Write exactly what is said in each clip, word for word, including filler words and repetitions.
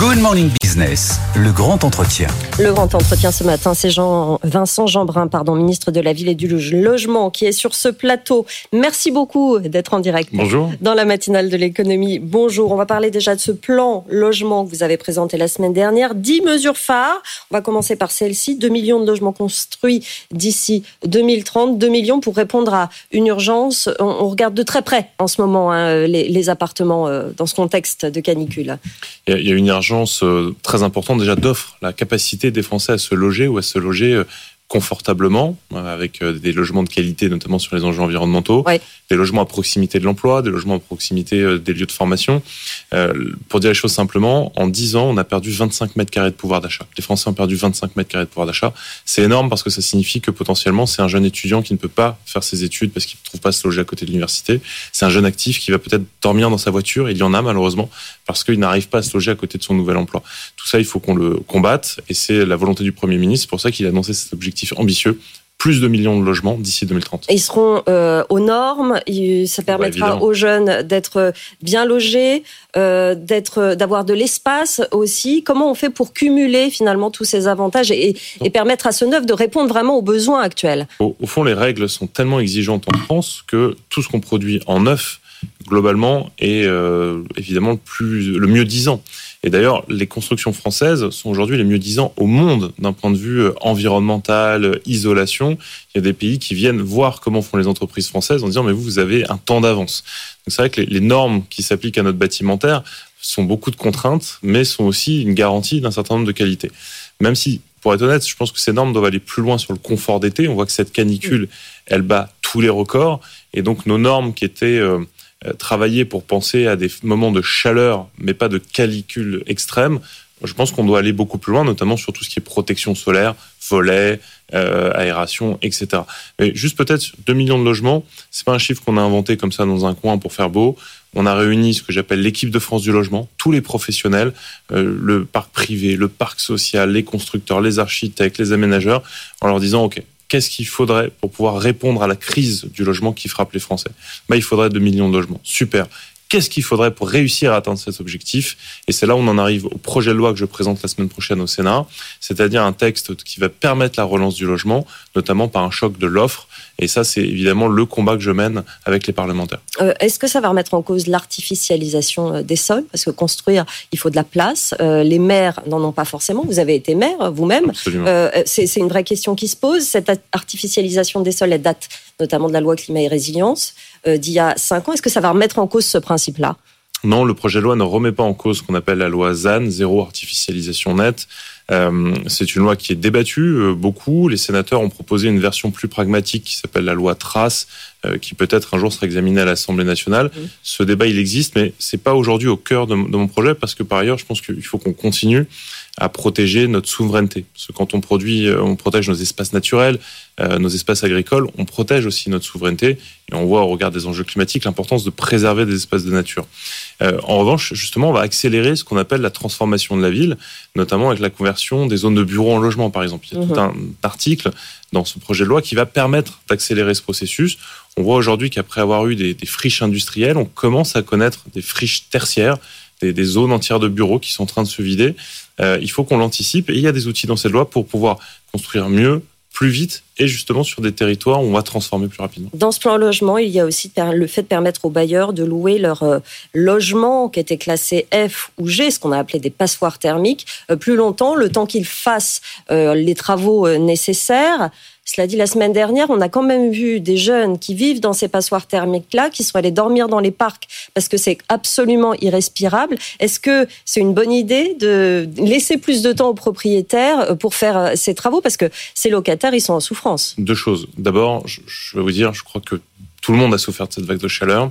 Good Morning Business, le grand entretien. Le grand entretien ce matin, c'est Jean, Vincent Jeanbrun, pardon, ministre de la Ville et du Logement, qui est sur ce plateau. Merci beaucoup d'être en direct. Bonjour. Dans la matinale de l'économie. Bonjour. On va parler déjà de ce plan logement que vous avez présenté la semaine dernière. dix mesures phares. On va commencer par celle-ci. deux millions de logements construits d'ici deux mille trente. deux millions pour répondre à une urgence. On, on regarde de très près en ce moment hein, les, les appartements euh, dans ce contexte de canicule. Il y a une urgence euh, très importante déjà d'offre, la capacité des Français à se loger ou à se loger euh, confortablement, euh, avec euh, des logements de qualité, notamment sur les enjeux environnementaux, ouais. Des logements à proximité de l'emploi, des logements à proximité euh, des lieux de formation. Euh, pour dire les choses simplement, en dix ans, on a perdu vingt-cinq mètres carrés de pouvoir d'achat. Les Français ont perdu vingt-cinq mètres carrés de pouvoir d'achat. C'est énorme parce que ça signifie que potentiellement, c'est un jeune étudiant qui ne peut pas faire ses études parce qu'il ne trouve pas à se loger à côté de l'université. C'est un jeune actif qui va peut-être dormir dans sa voiture. Il y en a malheureusement parce qu'il n'arrive pas à se loger à côté de son nouvel emploi. Tout ça, il faut qu'on le combatte et c'est la volonté du Premier ministre. C'est pour ça qu'il a annoncé cet objectif ambitieux. Plus de millions de logements d'ici deux mille trente. Ils seront euh, aux normes. Ça permettra ouais, aux jeunes d'être bien logés, euh, d'être, d'avoir de l'espace aussi. Comment on fait pour cumuler finalement tous ces avantages et, et permettre à ce neuf de répondre vraiment aux besoins actuels ? Au, au fond, les règles sont tellement exigeantes en France que tout ce qu'on produit en neuf, globalement, est euh, évidemment le, plus, le mieux disant. Et d'ailleurs, les constructions françaises sont aujourd'hui les mieux disant au monde d'un point de vue environnemental, isolation. Il y a des pays qui viennent voir comment font les entreprises françaises en disant mais vous, vous avez un temps d'avance. Donc c'est vrai que les, les normes qui s'appliquent à notre bâtimentaire sont beaucoup de contraintes, mais sont aussi une garantie d'un certain nombre de qualités. Même si, pour être honnête, je pense que ces normes doivent aller plus loin sur le confort d'été. On voit que cette canicule, elle bat tous les records. Et donc nos normes qui étaient... Euh, travailler pour penser à des moments de chaleur, mais pas de canicule extrême, je pense qu'on doit aller beaucoup plus loin, notamment sur tout ce qui est protection solaire, volets, euh, aération, et cetera. Mais juste peut-être deux millions de logements, c'est pas un chiffre qu'on a inventé comme ça dans un coin pour faire beau. On a réuni ce que j'appelle l'équipe de France du logement, tous les professionnels, euh, le parc privé, le parc social, les constructeurs, les architectes, les aménageurs, en leur disant ok, qu'est-ce qu'il faudrait pour pouvoir répondre à la crise du logement qui frappe les Français ? Ben, il faudrait deux millions de logements. Super. Qu'est-ce qu'il faudrait pour réussir à atteindre cet objectif ? Et c'est là où on en arrive au projet de loi que je présente la semaine prochaine au Sénat, c'est-à-dire un texte qui va permettre la relance du logement, notamment par un choc de l'offre. Et ça, c'est évidemment le combat que je mène avec les parlementaires. Euh, est-ce que ça va remettre en cause l'artificialisation des sols ? Parce que construire, il faut de la place. Euh, les maires n'en ont pas forcément. Vous avez été maire vous-même. Absolument. Euh, c'est, c'est une vraie question qui se pose. Cette artificialisation des sols, elle date notamment de la loi climat et résilience euh, d'il y a cinq ans. Est-ce que ça va remettre en cause ce principe-là ? Non, le projet de loi ne remet pas en cause ce qu'on appelle la loi ZAN, zéro artificialisation nette. Euh, c'est une loi qui est débattue euh, beaucoup. Les sénateurs ont proposé une version plus pragmatique qui s'appelle la loi Trace, euh, qui peut-être un jour sera examinée à l'Assemblée nationale. Mmh. Ce débat, il existe, mais c'est pas aujourd'hui au cœur de, de mon projet parce que par ailleurs, je pense qu'il faut qu'on continue à protéger notre souveraineté. Parce que quand on produit, on protège nos espaces naturels, euh, nos espaces agricoles, on protège aussi notre souveraineté. Et on voit au regard des enjeux climatiques l'importance de préserver des espaces de nature. Euh, en revanche, justement, on va accélérer ce qu'on appelle la transformation de la ville, notamment avec la conversion des zones de bureaux en logement, par exemple. Il y a mmh. tout un article dans ce projet de loi qui va permettre d'accélérer ce processus. On voit aujourd'hui qu'après avoir eu des, des friches industrielles, on commence à connaître des friches tertiaires, des, des zones entières de bureaux qui sont en train de se vider. Euh, il faut qu'on l'anticipe et il y a des outils dans cette loi pour pouvoir construire mieux, plus vite et justement sur des territoires où on va transformer plus rapidement. Dans ce plan logement, il y a aussi le fait de permettre aux bailleurs de louer leurs euh, logements qui étaient classés F ou G, ce qu'on a appelé des passoires thermiques, euh, plus longtemps, le temps qu'ils fassent euh, les travaux euh, nécessaires. Cela dit, la semaine dernière, on a quand même vu des jeunes qui vivent dans ces passoires thermiques-là, qui sont allés dormir dans les parcs parce que c'est absolument irrespirable. Est-ce que c'est une bonne idée de laisser plus de temps aux propriétaires pour faire ces travaux ? Parce que ces locataires, ils sont en souffrance. Deux choses. D'abord, je, je vais vous dire, je crois que tout le monde a souffert de cette vague de chaleur.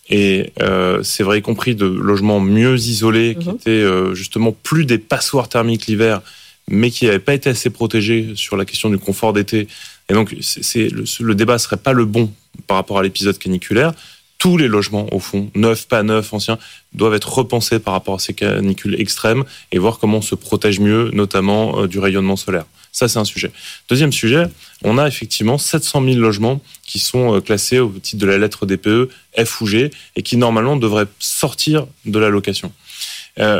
Et euh, c'est vrai, y compris de logements mieux isolés, mmh. qui étaient euh, justement plus des passoires thermiques l'hiver, mais qui n'avaient pas été assez protégés sur la question du confort d'été. Et donc, c'est, c'est, le, le débat ne serait pas le bon par rapport à l'épisode caniculaire. Tous les logements, au fond, neufs, pas neufs, anciens, doivent être repensés par rapport à ces canicules extrêmes et voir comment on se protège mieux, notamment euh, du rayonnement solaire. Ça, c'est un sujet. Deuxième sujet, on a effectivement sept cent mille logements qui sont euh, classés au titre de la lettre D P E, F ou G, et qui normalement devraient sortir de la location. Euh,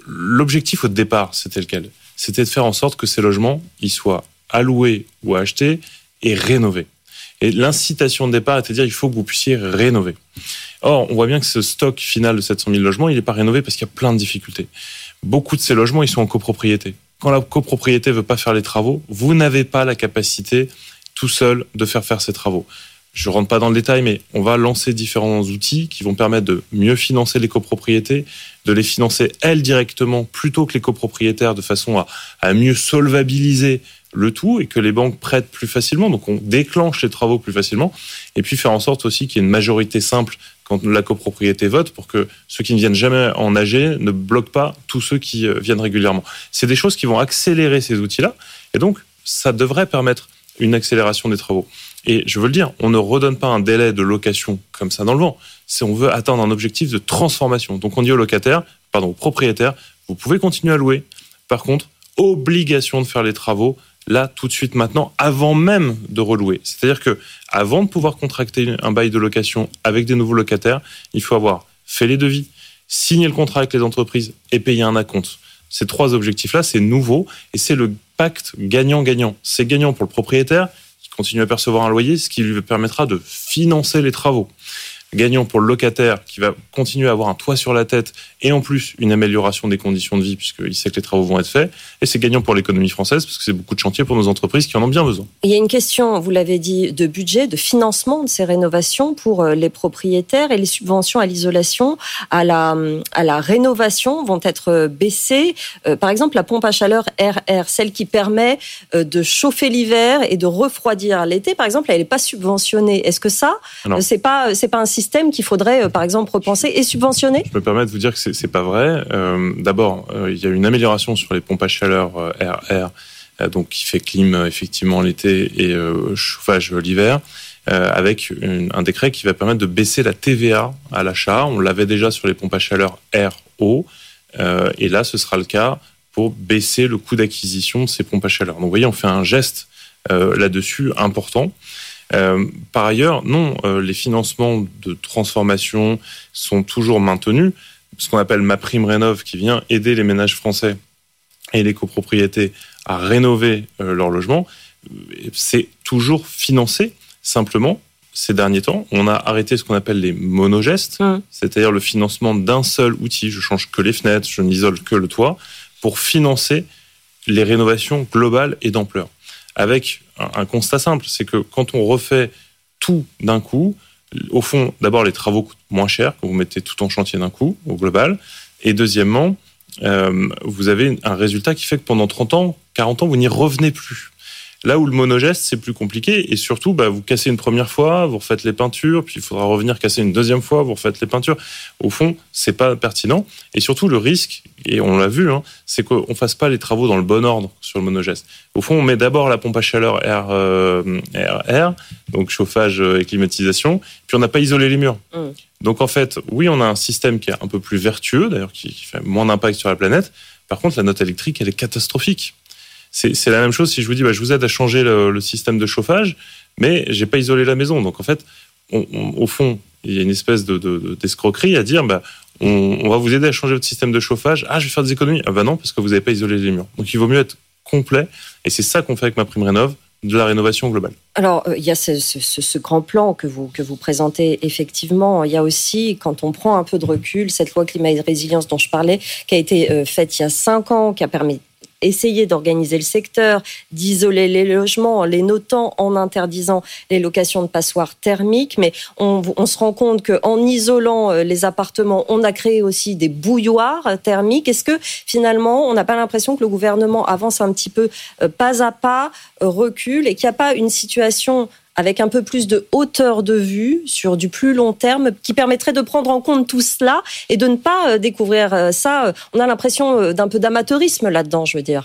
l'objectif au départ, c'était lequel ? C'était de faire en sorte que ces logements, ils soient alloués ou achetés et rénovés. Et l'incitation de départ était de dire il faut que vous puissiez rénover. Or, on voit bien que ce stock final de sept cent mille logements, il n'est pas rénové parce qu'il y a plein de difficultés. Beaucoup de ces logements, ils sont en copropriété. Quand la copropriété veut pas faire les travaux, vous n'avez pas la capacité tout seul de faire faire ces travaux. Je rentre pas dans le détail, mais on va lancer différents outils qui vont permettre de mieux financer les copropriétés, de les financer elles directement plutôt que les copropriétaires, de façon à, à mieux solvabiliser le tout et que les banques prêtent plus facilement. Donc on déclenche les travaux plus facilement et puis faire en sorte aussi qu'il y ait une majorité simple quand la copropriété vote pour que ceux qui ne viennent jamais en A G ne bloquent pas tous ceux qui viennent régulièrement. C'est des choses qui vont accélérer ces outils-là et donc ça devrait permettre une accélération des travaux. Et je veux le dire, on ne redonne pas un délai de location comme ça dans le vent. Si on veut atteindre un objectif de transformation. Donc on dit aux locataires, pardon, aux propriétaires, vous pouvez continuer à louer. Par contre, obligation de faire les travaux là, tout de suite, maintenant, avant même de relouer. C'est-à-dire que avant de pouvoir contracter un bail de location avec des nouveaux locataires, il faut avoir fait les devis, signé le contrat avec les entreprises et payer un acompte. Ces trois objectifs-là, c'est nouveau et c'est le pacte gagnant-gagnant. C'est gagnant pour le propriétaire qui continue à percevoir un loyer, ce qui lui permettra de financer les travaux. Gagnant pour le locataire qui va continuer à avoir un toit sur la tête et en plus une amélioration des conditions de vie puisqu'il sait que les travaux vont être faits. Et c'est gagnant pour l'économie française parce que c'est beaucoup de chantiers pour nos entreprises qui en ont bien besoin. Il y a une question, vous l'avez dit, de budget, de financement de ces rénovations pour les propriétaires et les subventions à l'isolation, à la, à la rénovation vont être baissées. Euh, par exemple, la pompe à chaleur R R, celle qui permet de chauffer l'hiver et de refroidir l'été, par exemple, elle n'est pas subventionnée. Est-ce que ça, non. c'est pas, c'est pas un système qu'il faudrait, par exemple, repenser et subventionner ? Je me permets de vous dire que c'est, c'est pas vrai. Euh, d'abord, euh, il y a une amélioration sur les pompes à chaleur euh, R R, euh, donc qui fait clim euh, effectivement l'été et euh, chauffage l'hiver, euh, avec une, un décret qui va permettre de baisser la T V A à l'achat. On l'avait déjà sur les pompes à chaleur R O, euh, et là, ce sera le cas pour baisser le coût d'acquisition de ces pompes à chaleur. Donc, vous voyez, on fait un geste euh, là-dessus important. Euh, par ailleurs, non, euh, les financements de transformation sont toujours maintenus. Ce qu'on appelle MaPrimeRénov', qui vient aider les ménages français et les copropriétés à rénover euh, leur logement, c'est toujours financé. Simplement, ces derniers temps, on a arrêté ce qu'on appelle les monogestes, mmh. c'est-à-dire le financement d'un seul outil. Je change que les fenêtres, je n'isole que le toit, pour financer les rénovations globales et d'ampleur. Avec un constat simple, c'est que quand on refait tout d'un coup, au fond, d'abord, les travaux coûtent moins cher quand vous mettez tout en chantier d'un coup, au global. Et deuxièmement, euh, vous avez un résultat qui fait que pendant trente ans, quarante ans, vous n'y revenez plus. Là où le monogeste, c'est plus compliqué. Et surtout, bah, vous cassez une première fois, vous refaites les peintures, puis il faudra revenir casser une deuxième fois, vous refaites les peintures. Au fond, c'est pas pertinent. Et surtout, le risque, et on l'a vu, hein, c'est qu'on ne fasse pas les travaux dans le bon ordre sur le monogeste. Au fond, on met d'abord la pompe à chaleur R, euh, R R, donc chauffage et climatisation, puis on n'a pas isolé les murs. Mmh. Donc en fait, oui, on a un système qui est un peu plus vertueux, d'ailleurs, qui, qui fait moins d'impact sur la planète. Par contre, la note électrique, elle est catastrophique. C'est, c'est la même chose si je vous dis, bah, je vous aide à changer le, le système de chauffage, mais j'ai pas isolé la maison. Donc en fait, on, on, au fond, il y a une espèce de, de, d'escroquerie à dire, bah, on, on va vous aider à changer votre système de chauffage. Ah, je vais faire des économies. Ah bah non, parce que vous n'avez pas isolé les murs. Donc il vaut mieux être complet. Et c'est ça qu'on fait avec MaPrimeRénov', de la rénovation globale. Alors, euh, il y a ce, ce, ce grand plan que vous, que vous présentez, effectivement. Il y a aussi, quand on prend un peu de recul, cette loi climat et résilience dont je parlais, qui a été euh, faite il y a cinq ans, qui a permis essayer d'organiser le secteur, d'isoler les logements en les notant, en interdisant les locations de passoires thermiques. Mais on, on se rend compte qu'en isolant les appartements, on a créé aussi des bouilloires thermiques. Est-ce que finalement, on n'a pas l'impression que le gouvernement avance un petit peu pas à pas, recule, et qu'il n'y a pas une situation avec un peu plus de hauteur de vue sur du plus long terme qui permettrait de prendre en compte tout cela et de ne pas découvrir ça? On a l'impression d'un peu d'amateurisme là-dedans, je veux dire.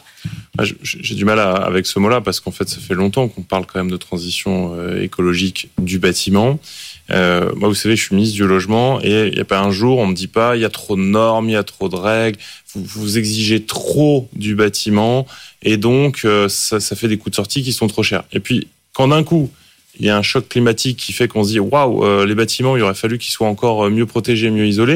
J'ai du mal à, avec ce mot-là parce qu'en fait, ça fait longtemps qu'on parle quand même de transition écologique du bâtiment. Euh, moi, vous savez, je suis ministre du logement et il n'y a pas un jour, on me dit pas, il y a trop de normes, il y a trop de règles, vous, vous exigez trop du bâtiment et donc euh, ça, ça fait des coûts de sortie qui sont trop chers. Et puis, quand d'un coup, il y a un choc climatique qui fait qu'on se dit waouh, euh, les bâtiments, il aurait fallu qu'ils soient encore mieux protégés, mieux isolés.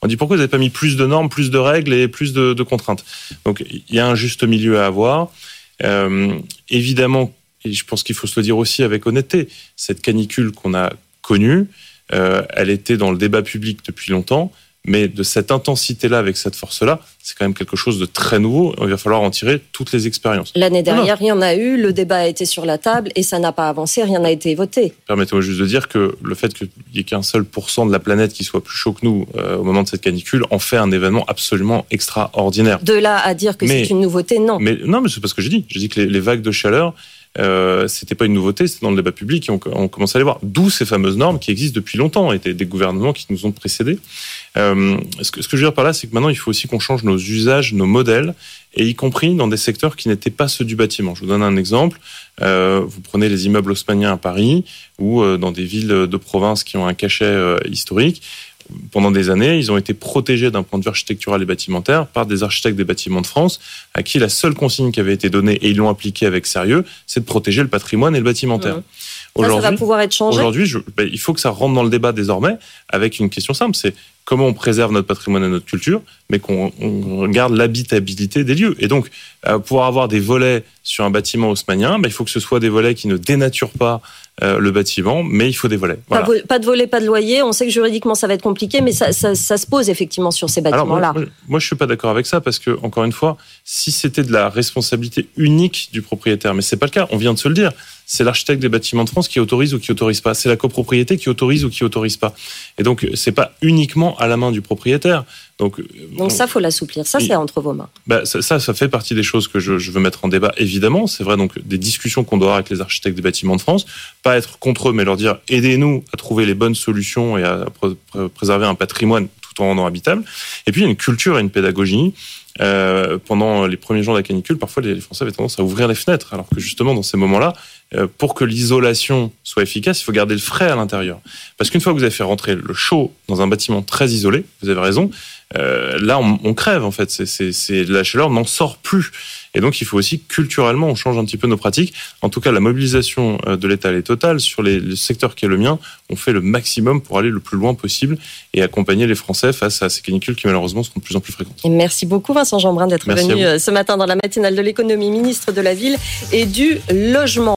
On dit pourquoi vous n'avez pas mis plus de normes, plus de règles et plus de, de contraintes. Donc il y a un juste milieu à avoir. Euh, évidemment, et je pense qu'il faut se le dire aussi avec honnêteté, cette canicule qu'on a connue, euh, elle était dans le débat public depuis longtemps. Mais de cette intensité-là, avec cette force-là, c'est quand même quelque chose de très nouveau. Il va falloir en tirer toutes les expériences. L'année dernière, il y en a eu, le débat a été sur la table et ça n'a pas avancé, rien n'a été voté. Permettez-moi juste de dire que le fait qu'il n'y ait qu'un seul pourcent de la planète qui soit plus chaud que nous euh, au moment de cette canicule en fait un événement absolument extraordinaire. De là à dire que mais, c'est une nouveauté, non. Mais non, mais c'est pas ce que j'ai dit. J'ai dit que les, les vagues de chaleur, Euh, c'était pas une nouveauté, c'était dans le débat public et on, on commence à les voir. D'où ces fameuses normes qui existent depuis longtemps et des, des gouvernements qui nous ont précédés. Euh, ce, que, ce que je veux dire par là, c'est que maintenant il faut aussi qu'on change nos usages, nos modèles, et y compris dans des secteurs qui n'étaient pas ceux du bâtiment. Je vous donne un exemple. Euh, vous prenez les immeubles haussmanniens à Paris ou euh, dans des villes de province qui ont un cachet euh, historique. Pendant des années, ils ont été protégés d'un point de vue architectural et bâtimentaire par des architectes des bâtiments de France, à qui la seule consigne qui avait été donnée, et ils l'ont appliquée avec sérieux, c'est de protéger le patrimoine et le bâtimentaire. Mmh. Aujourd'hui, ça, ça va pouvoir être changé. Aujourd'hui, je, ben, il faut que ça rentre dans le débat désormais avec une question simple, c'est comment on préserve notre patrimoine et notre culture, mais qu'on on garde l'habitabilité des lieux. Et donc, euh, pouvoir avoir des volets sur un bâtiment haussmannien, ben, il faut que ce soit des volets qui ne dénaturent pas euh, le bâtiment, mais il faut des volets. Voilà. Pas, pas de volets, pas de loyer. On sait que juridiquement, ça va être compliqué, mais ça, ça, ça se pose effectivement sur ces bâtiments-là. Alors, moi, moi, moi, je suis pas d'accord avec ça parce que, encore une fois, si c'était de la responsabilité unique du propriétaire, mais c'est pas le cas, on vient de se le dire. C'est l'architecte des bâtiments de France qui autorise ou qui autorise pas. C'est la copropriété qui autorise ou qui autorise pas. Et donc, c'est pas uniquement à la main du propriétaire. Donc, donc ça, faut l'assouplir. Ça, c'est entre vos mains. Bah, ça, ça, ça fait partie des choses que je, je veux mettre en débat, évidemment. C'est vrai, donc, des discussions qu'on doit avoir avec les architectes des bâtiments de France. Pas être contre eux, mais leur dire, aidez-nous à trouver les bonnes solutions et à pr- pr- préserver un patrimoine tout en rendant habitable. Et puis, il y a une culture et une pédagogie. Euh, pendant les premiers jours de la canicule, parfois les Français avaient tendance à ouvrir les fenêtres, alors que justement dans ces moments-là, euh, pour que l'isolation soit efficace, il faut garder le frais à l'intérieur. Parce qu'une fois que vous avez fait rentrer le chaud dans un bâtiment très isolé, vous avez raison, euh, là on, on crève en fait, c'est, c'est, c'est, la chaleur n'en sort plus. Et donc il faut aussi culturellement, on change un petit peu nos pratiques. En tout cas, la mobilisation de l'État elle est totale. Sur les, le secteur qui est le mien, on fait le maximum pour aller le plus loin possible et accompagner les Français face à ces canicules qui malheureusement seront de plus en plus fréquentes. Et merci beaucoup Vincent Jeanbrun d'être merci venu ce matin dans la matinale de l'économie, ministre de la Ville et du Logement.